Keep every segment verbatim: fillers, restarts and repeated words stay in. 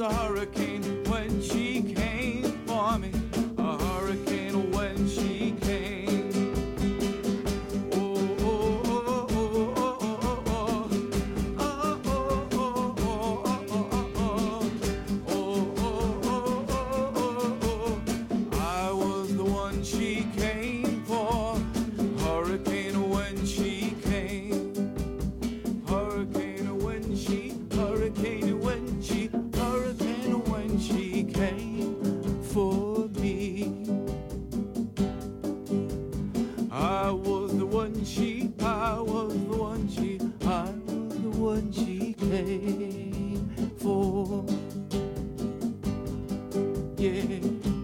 hurricane when she came for me. A hurricane when she came. Oh, oh, oh, oh, oh, oh, oh. Oh, oh, oh, oh, oh, oh, oh. Oh, oh, oh, oh, oh, oh. I was the one she came for. Hurricane when she came. Hurricane when she, hurricane when she, hurricane when she came for me. I was the one she, I was the one she, I was the one she came for. Yeah.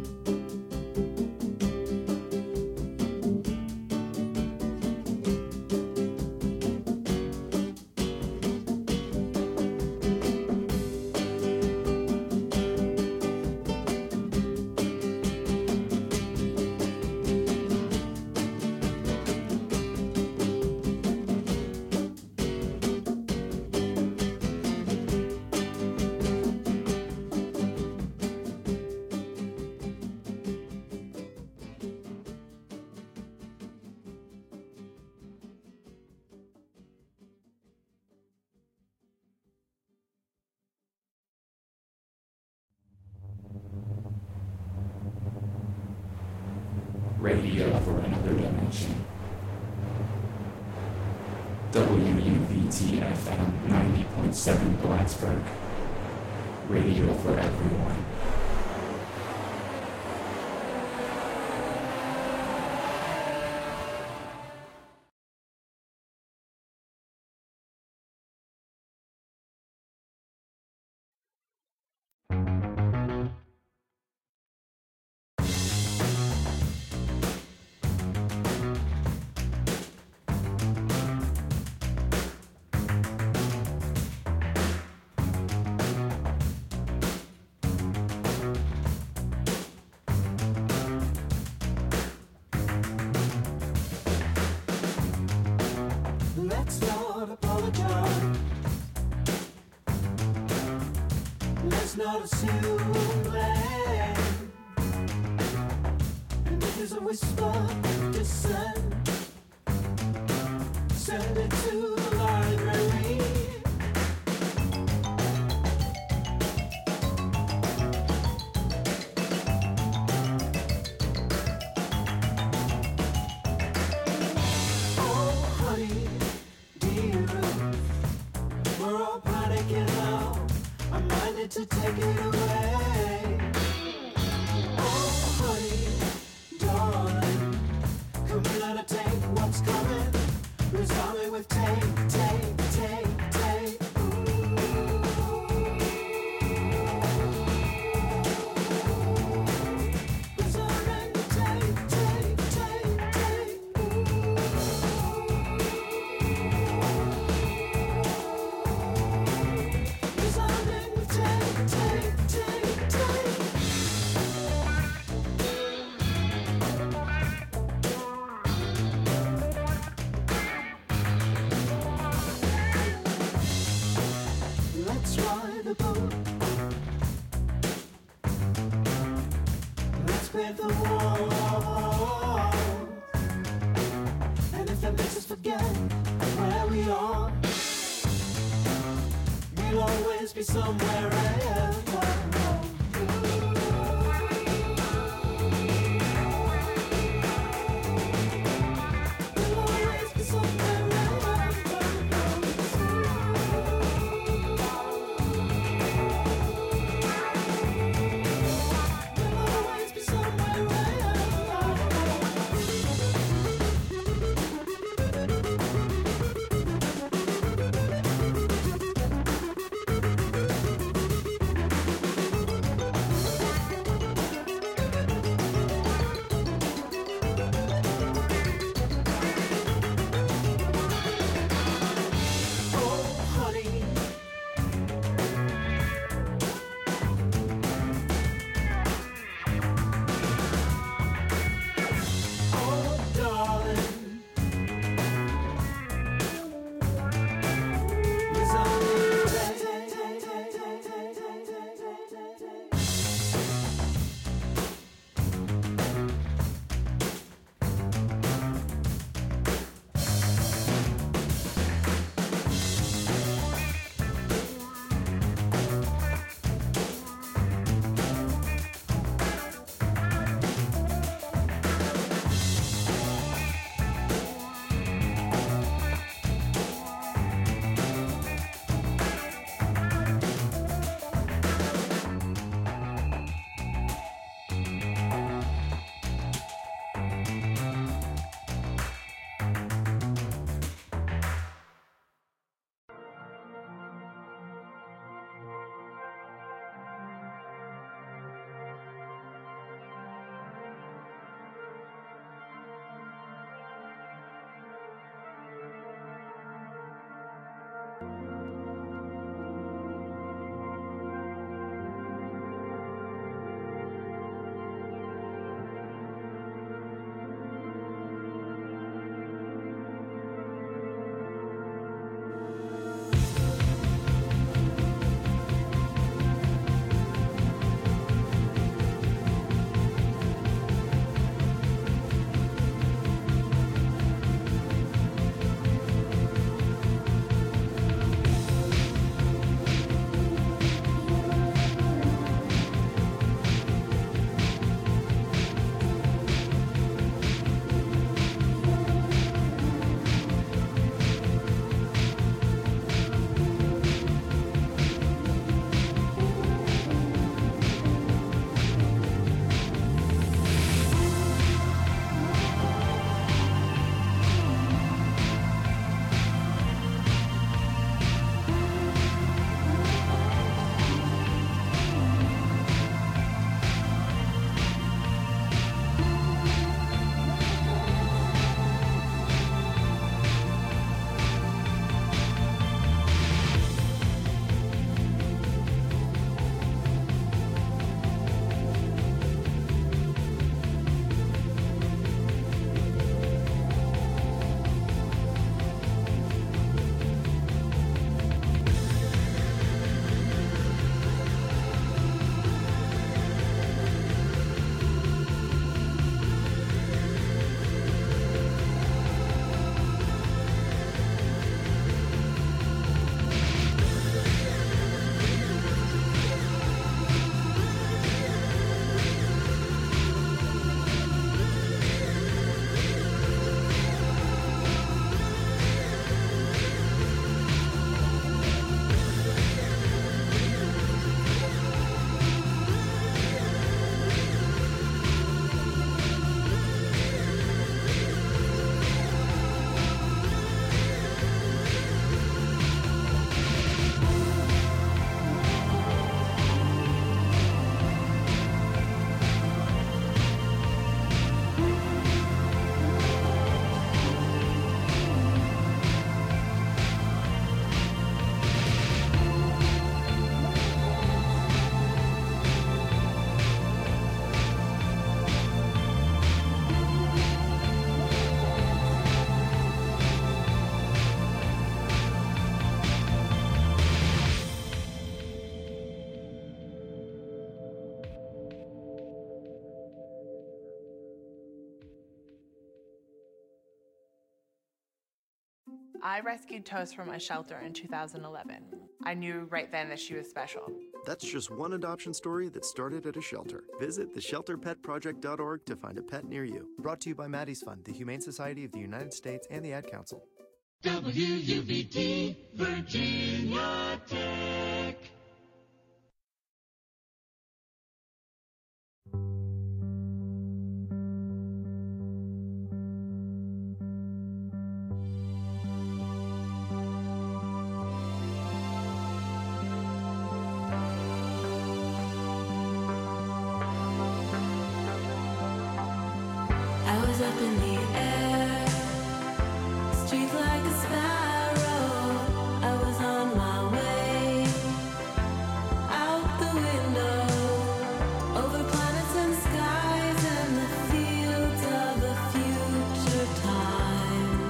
Radio for another dimension. W U V T F M ninety point seven Blacksburg. Radio for everyone. Let's not apologize. Let's not assume blame. And if there's a whisper of dissent, send it to the library. Oh, honey, dear, we're all panicking now. I'm minded to take it away. Oh, honey, darling, come and let it take what's coming. Resolve it with take, take, take, take. Resolve it with take, take, take, take. Resolve it with take, take, take, take. Let's ride the boat. Let's pave the wall. And if that makes us forget where we are, we'll always be somewhere else. We'll always be somewhere else. We'll always be somewhere else. I rescued Toast from a shelter in two thousand eleven. I knew right then that she was special. That's just one adoption story that started at a shelter. Visit the shelter pet project dot org to find a pet near you. Brought to you by Maddie's Fund, the Humane Society of the United States, and the Ad Council. W U V T, Virginia Tech. I was up in the air, street like a sparrow. I was on my way, out the window, over planets and skies and the fields of a future time.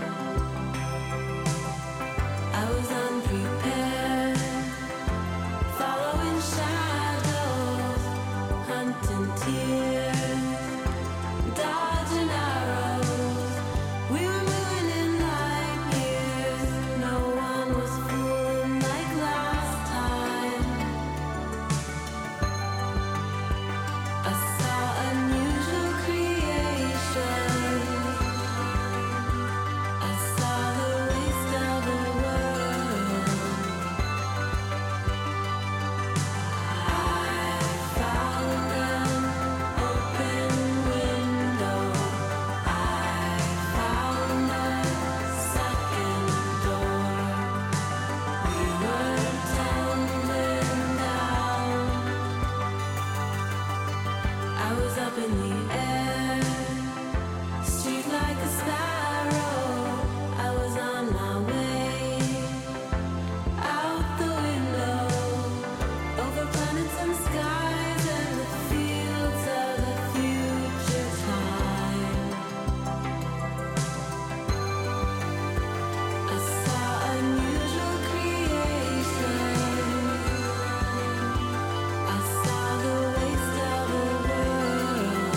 I was unprepared, following shadows, hunting tears. Dodging arrows, we were moving in light years. No one was fooling like last time. I saw unusual creation. I saw the waste of the world. I found an open window. I found a second door. We were tumbling down. I was up in the air, street like a sparrow. I was on my way, out the window, over planets and skies and the fields of the future time. I saw unusual creation. I saw the waste of the world.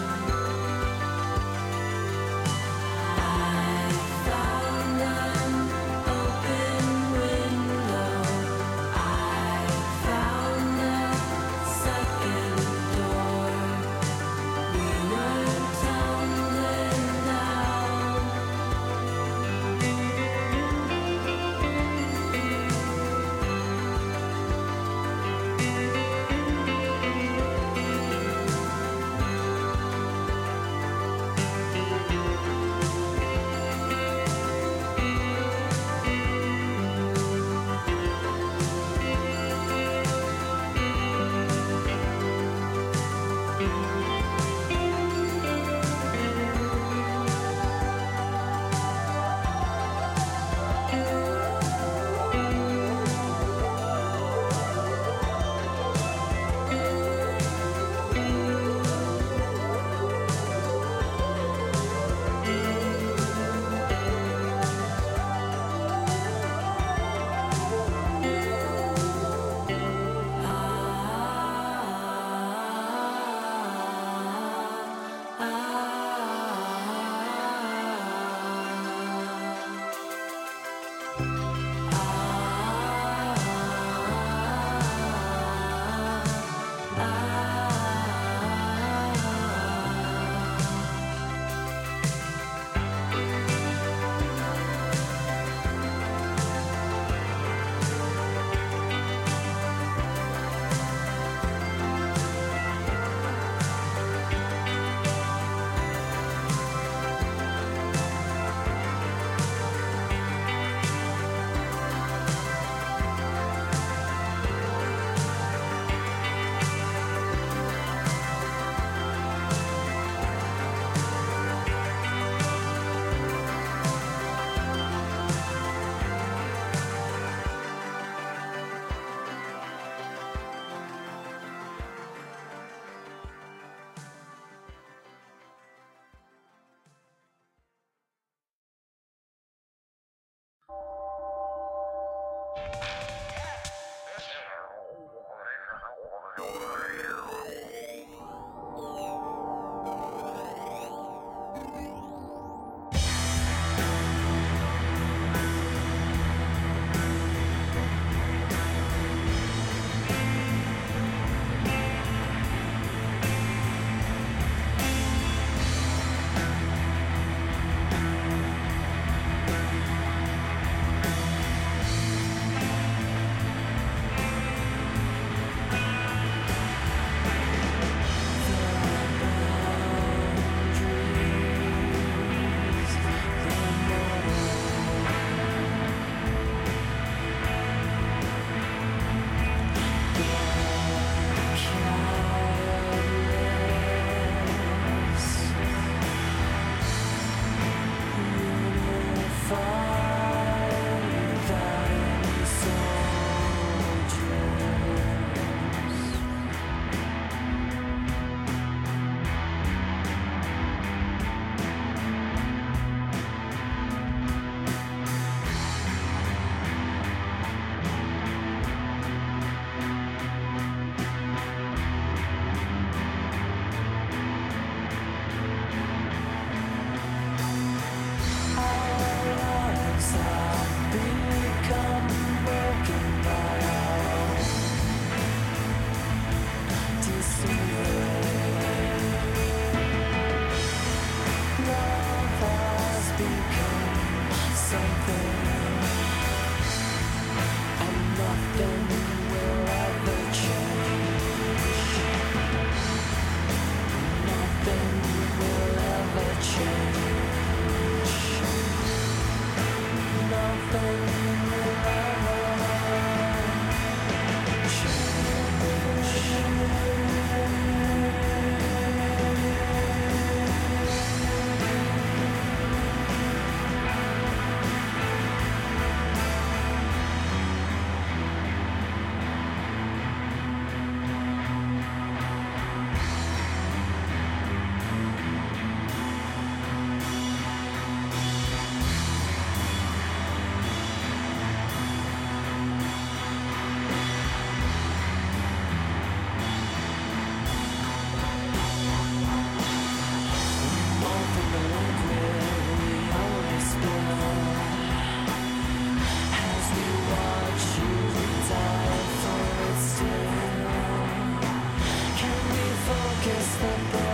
I found an open window. I found a second door. We were tumbling down.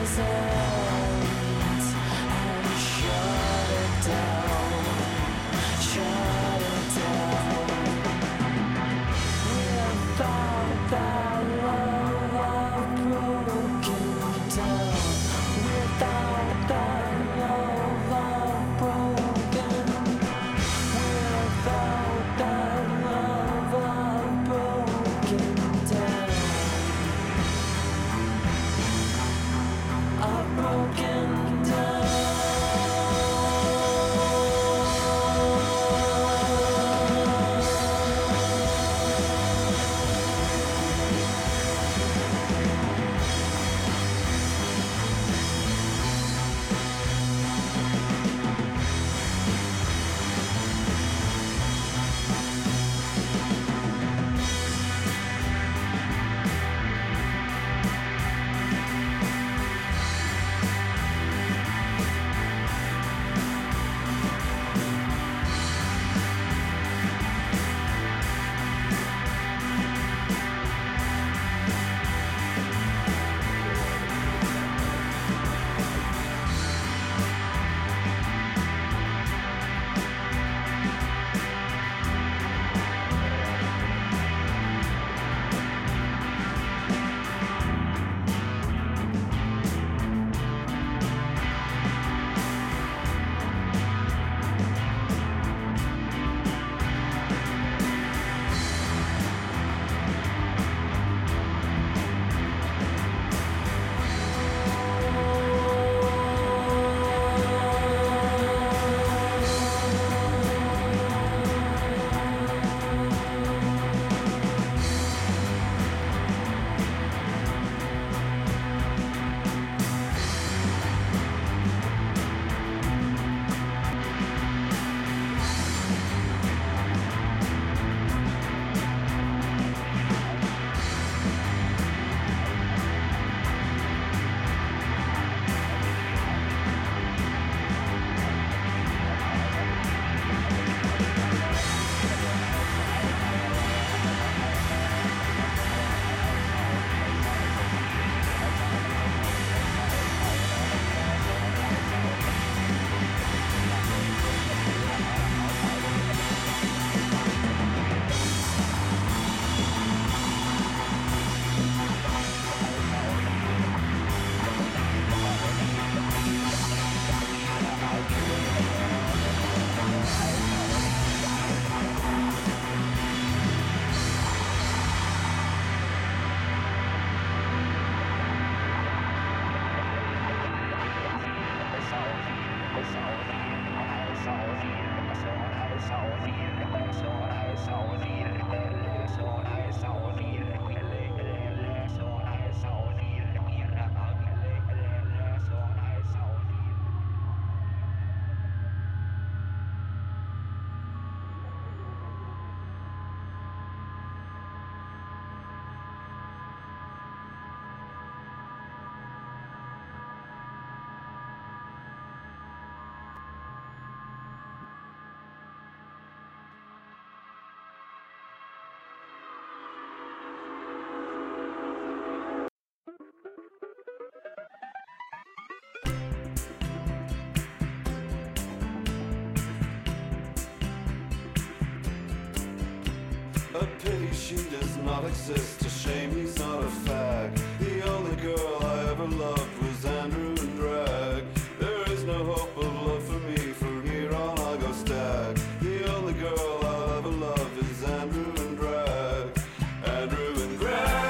A pity she does not exist, a shame he's not a fact. The only girl I ever loved was Andrew and Drag. There is no hope of love for me, from here on I go stag. The only girl I'll ever love is Andrew and Drag. Andrew and Drag.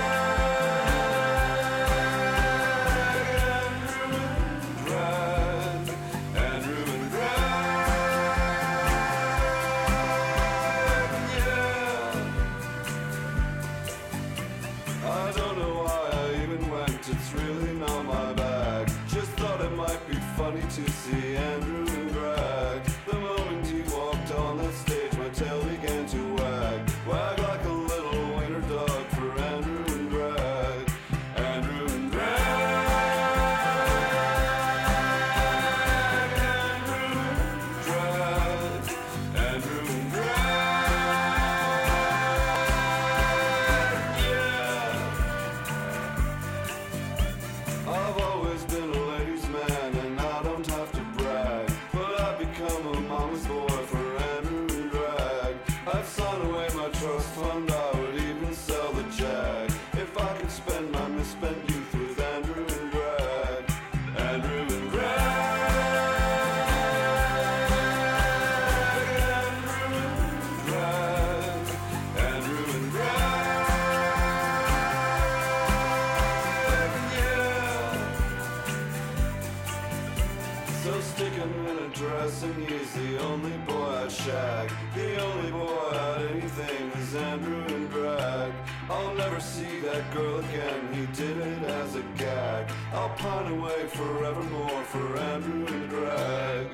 It's really not my bag. Just thought it might be funny to see Andrew and Drag. The moment he walked on that stage, my tail began to wag. Wag like a little wiener dog for Andrew and Drag. Andrew and Drag. Andrew and Drag. Andrew and Drag. Yeah. I've always guessing he's the only boy I'd shag. The only boy I'd anything is Andrew and Greg. I'll never see that girl again, he did it as a gag. I'll pine away forevermore for Andrew and Greg.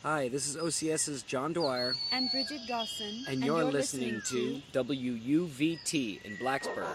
Hi, this is OCS's John Dwyer. And Bridget Dawson. And, and you're, you're listening, listening to W U V T in Blacksburg.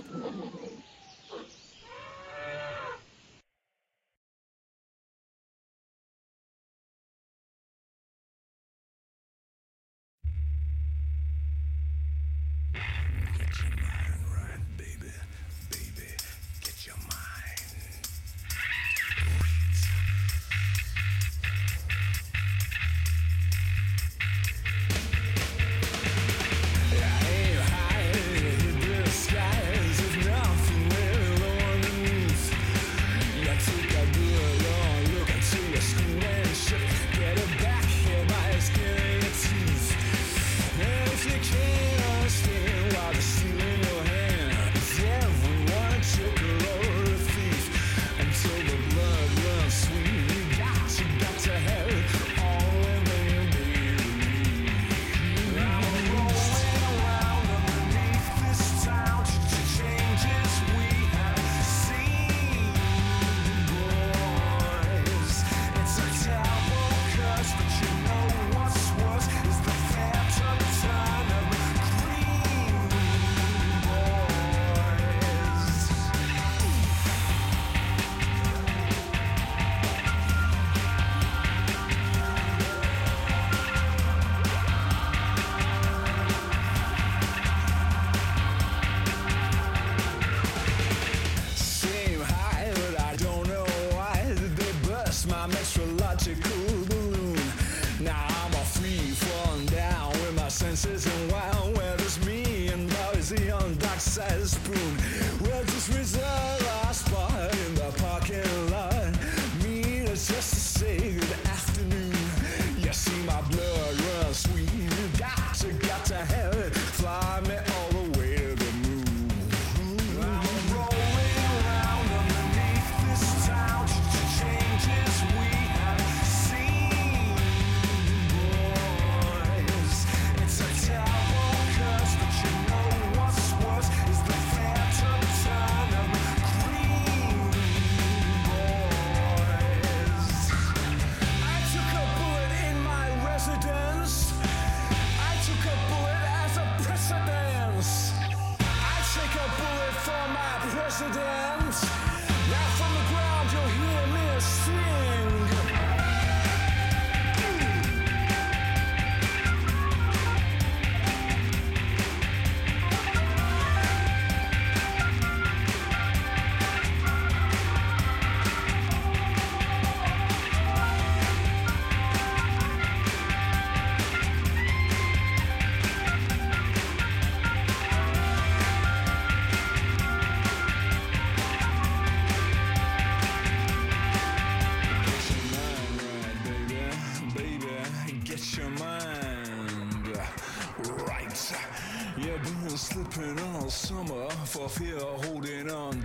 Slipping all summer for fear of holding on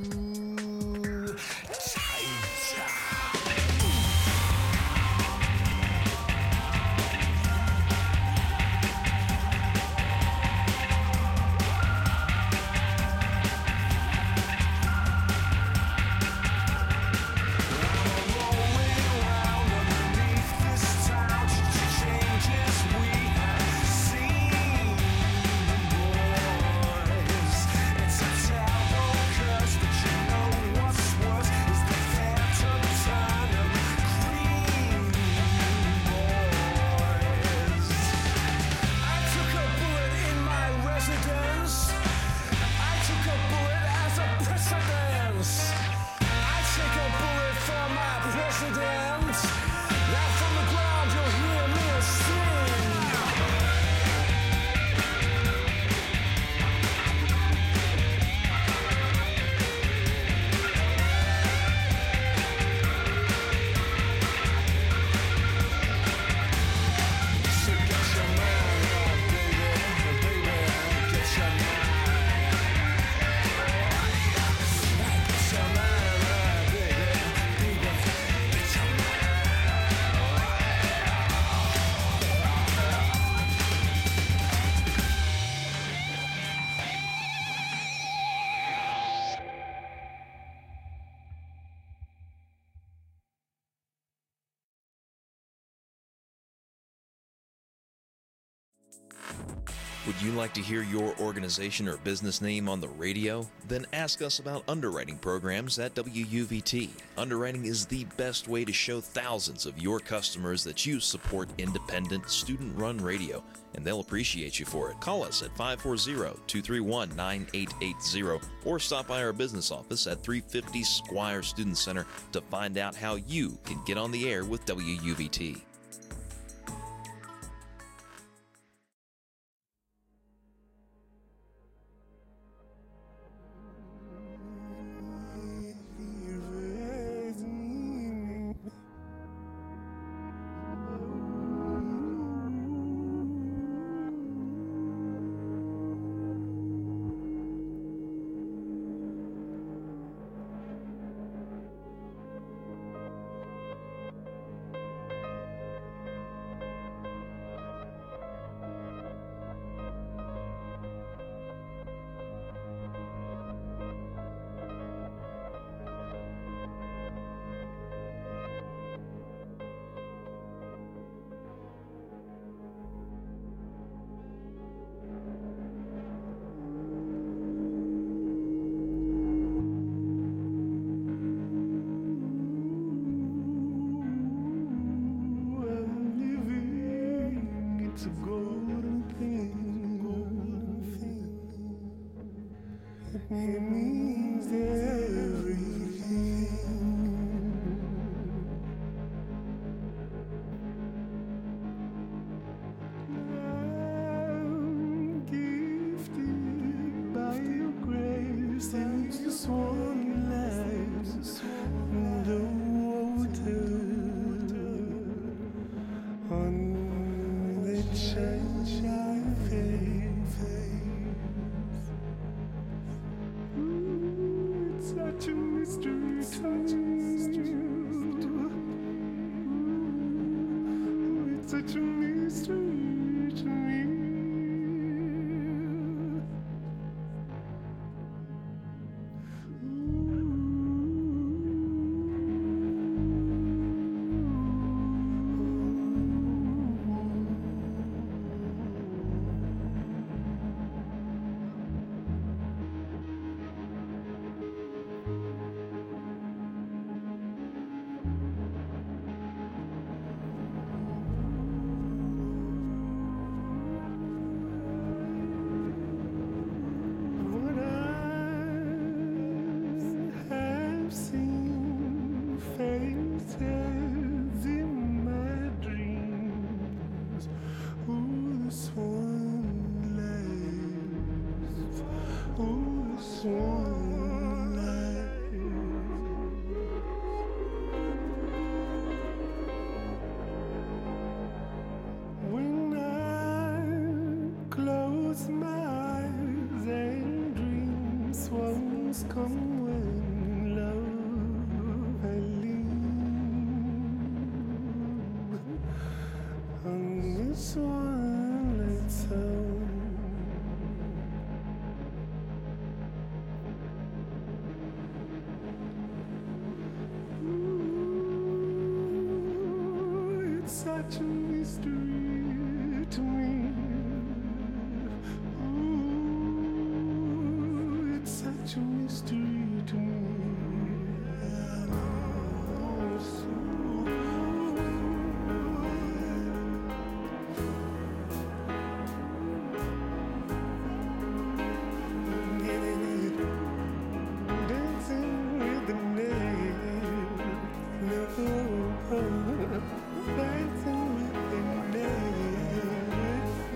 too tight. It's a terrible curse, but you know Would you like to hear your organization or business name on the radio? Then ask us about underwriting programs at W U V T. Underwriting is the best way to show thousands of your customers that you support independent, student-run radio, and they'll appreciate you for it. Call us at five four zero, two three one, nine eight eight zero or stop by our business office at three fifty Squire Student Center to find out how you can get on the air with W U V T.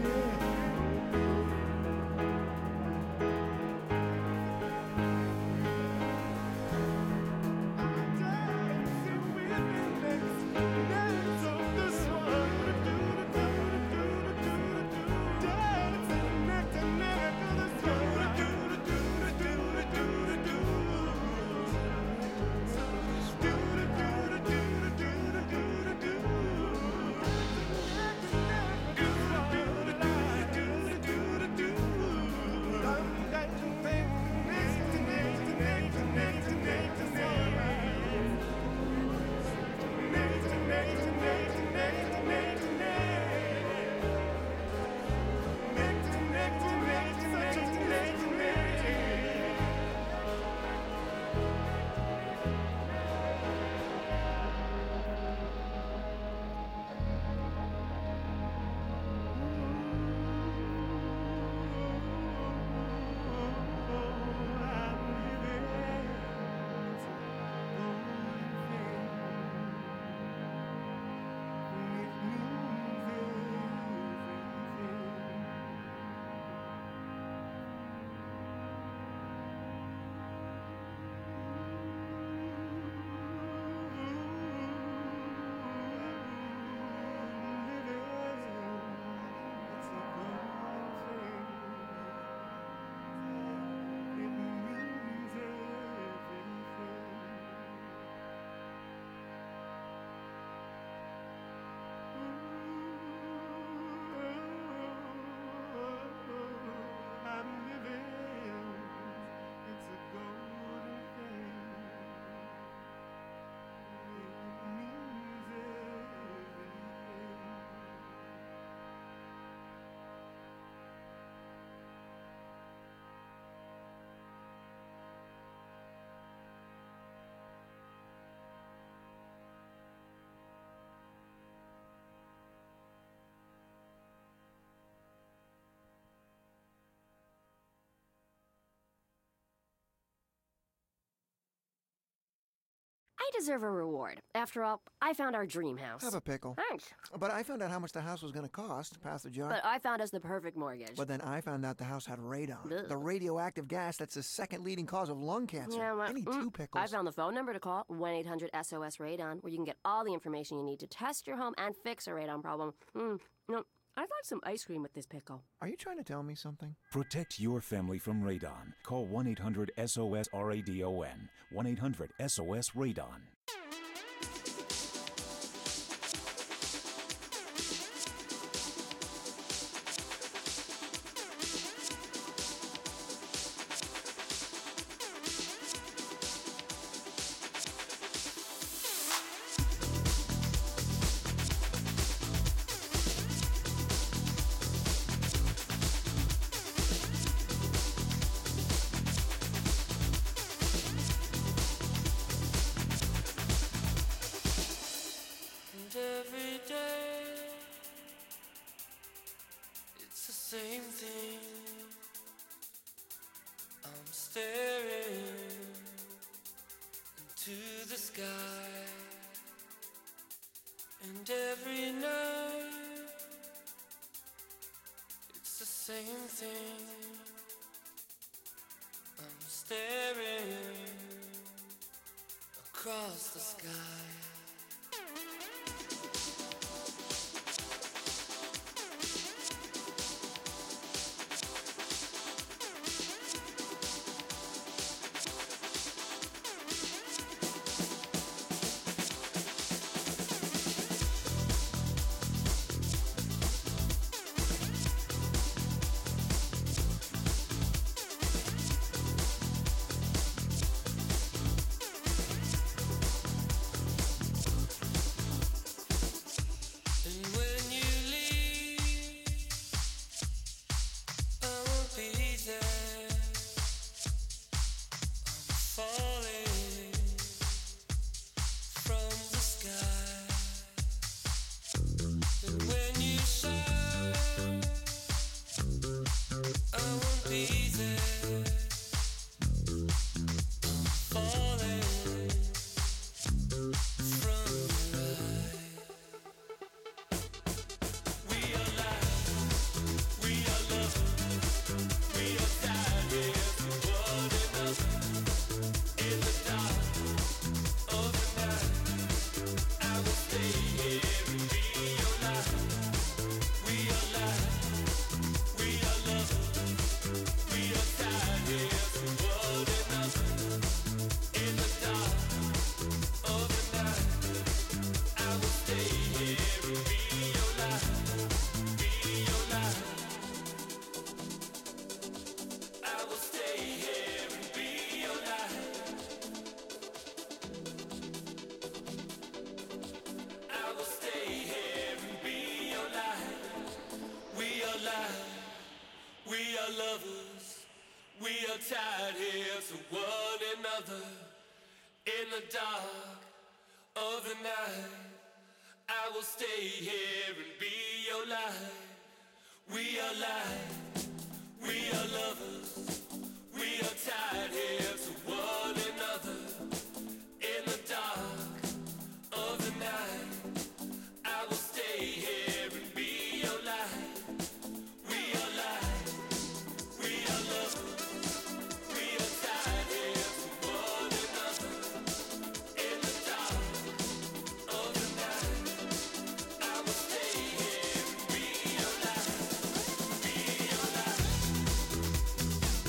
Dancing with the nails, yeah. deserve a reward. After all, I found our dream house. Have a pickle. Thanks. But I found out how much the house was going to cost. Pass the jar. But I found us the perfect mortgage. But then I found out the house had radon. Ugh. The radioactive gas that's the second leading cause of lung cancer. Yeah, well, I need mm, two pickles. I found the phone number to call, one eight hundred S O S radon, where you can get all the information you need to test your home and fix a radon problem. Mm, no, I'd like some ice cream with this pickle. Are you trying to tell me something? Protect your family from radon. Call one eight hundred S O S R A D O N. one eight hundred S O S radon. And every day it's the same thing. I'm staring into the sky, and every night it's the same thing. I'm staring across the sky. tied here to one another. In the dark of the night, I will stay here and be your light. We are light, we are lovers. We are tied here to one another. In the dark of the night, I will stay here and be your light. We are light, we are lovers. We are tied here to one another. In the dark of the night, I will stay here and be your light. Be your light.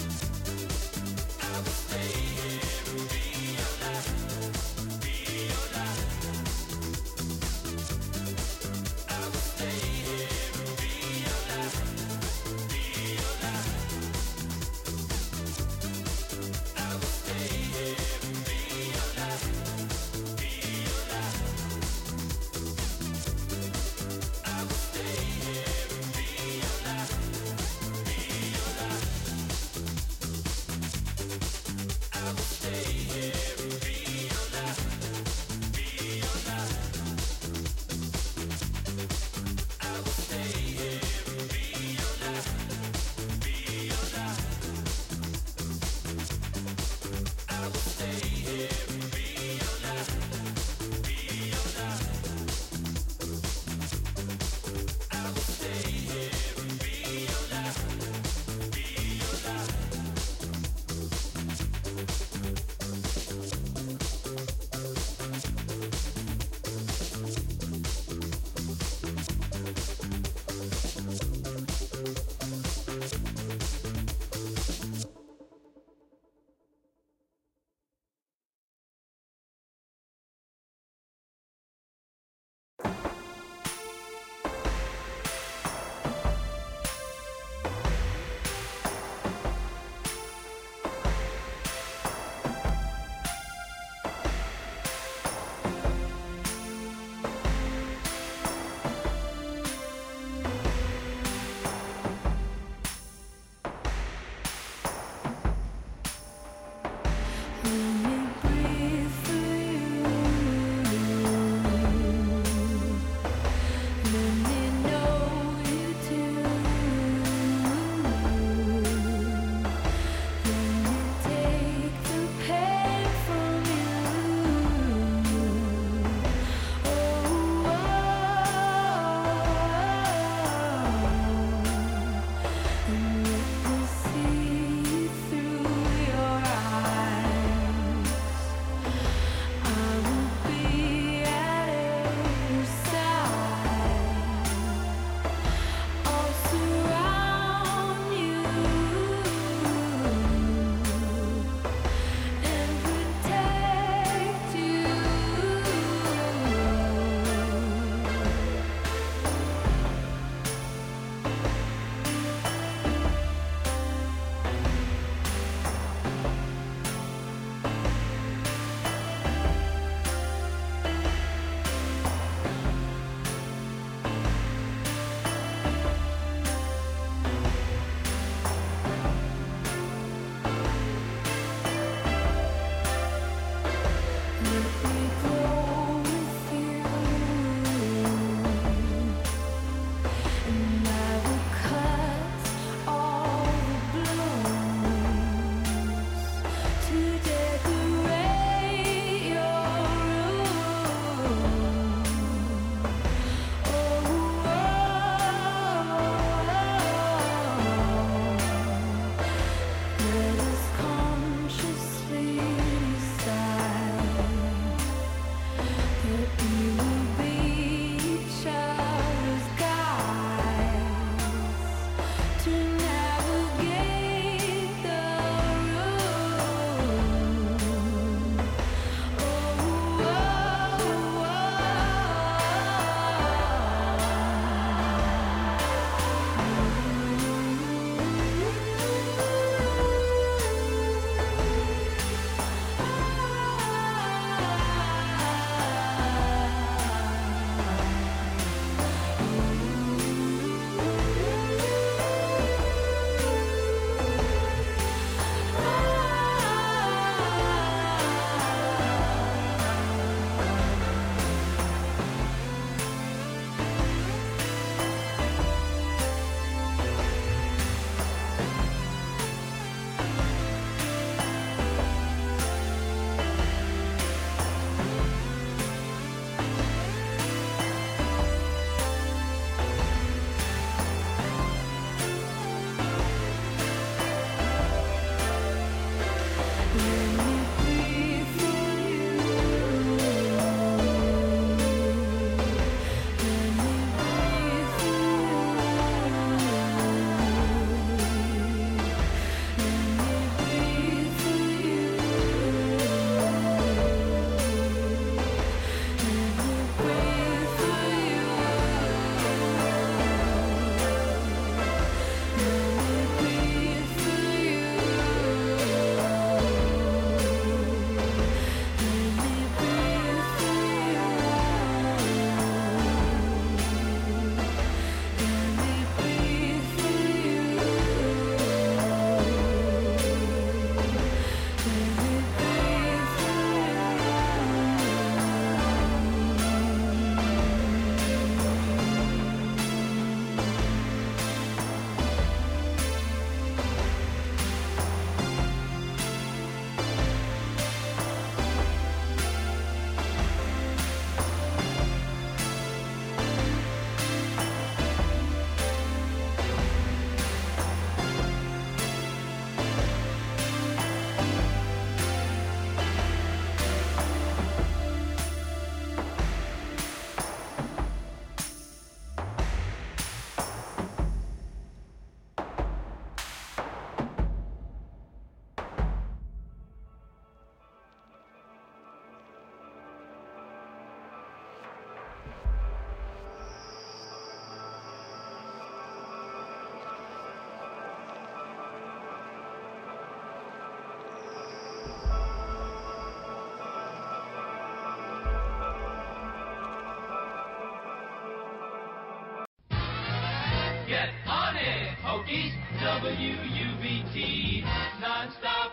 Get on it, Hokies, W U V T, non-stop,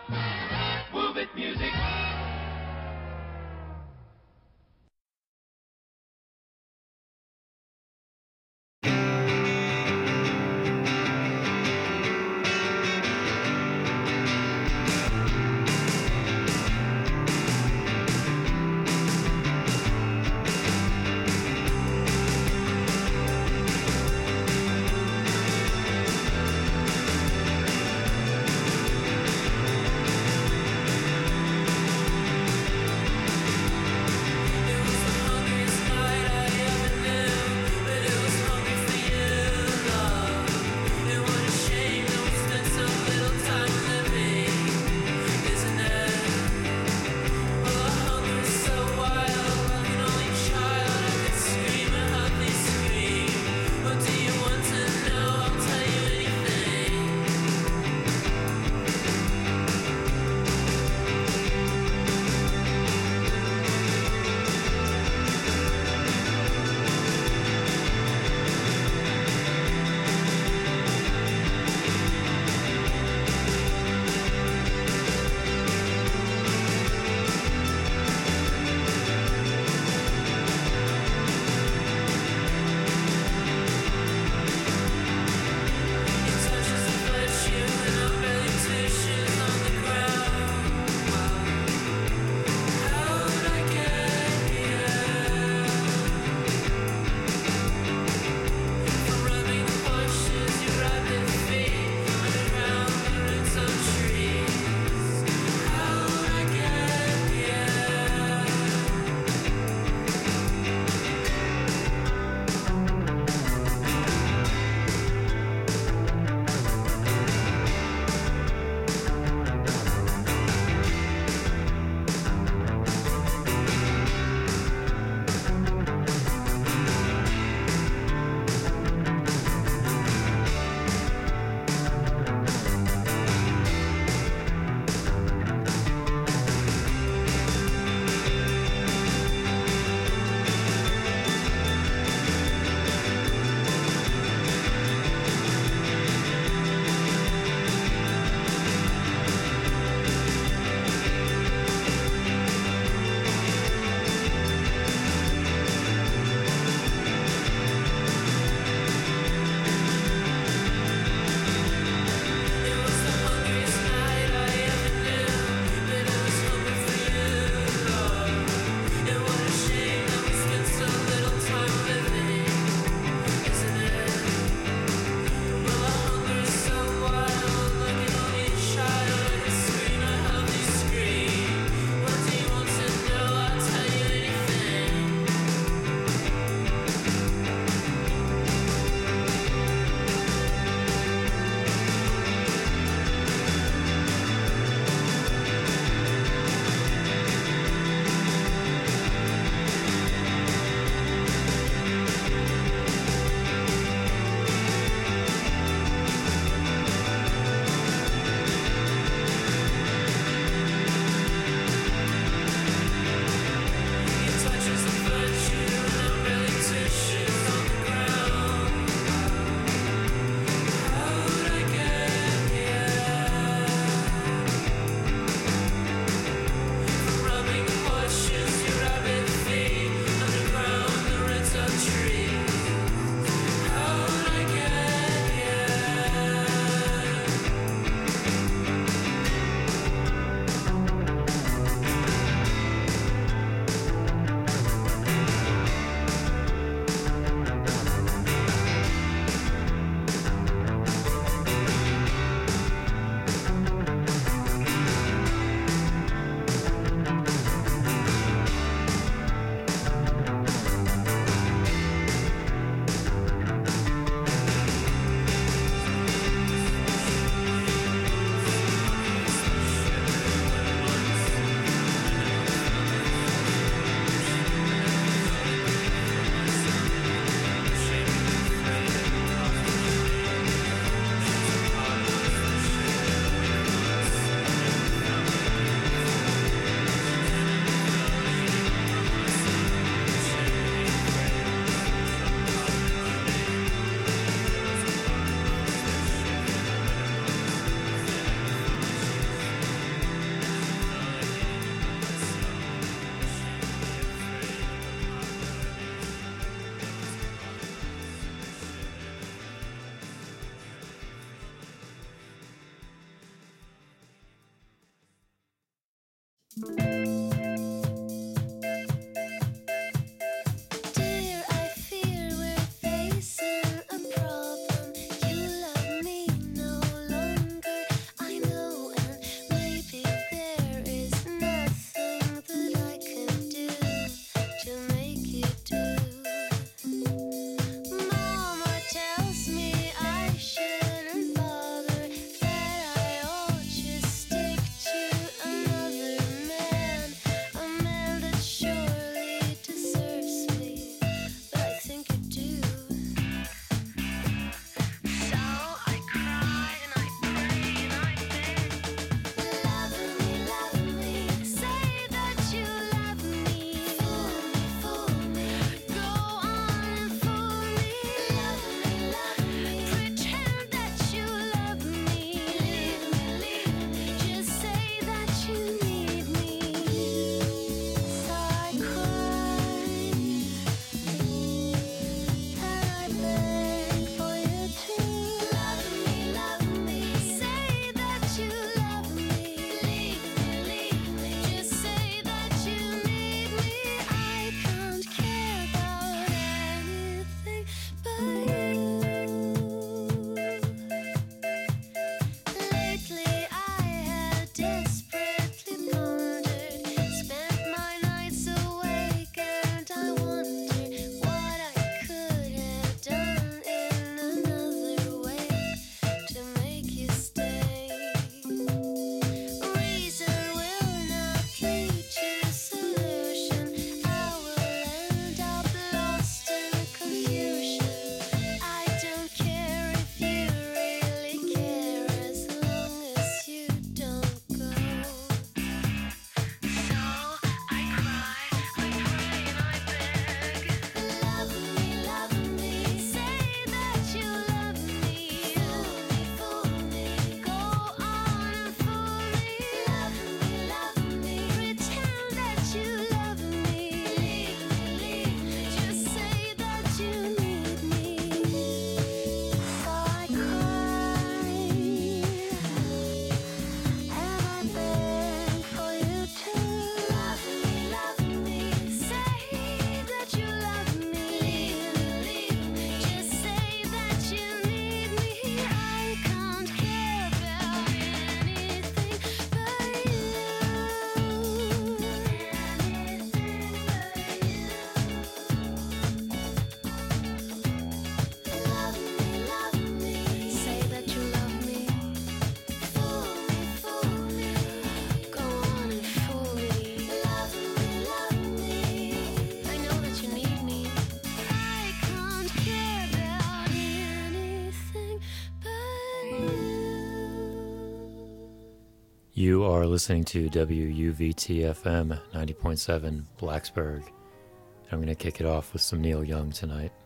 move it music. You are listening to W U V T F M ninety point seven Blacksburg. I'm going to kick it off with some Neil Young tonight.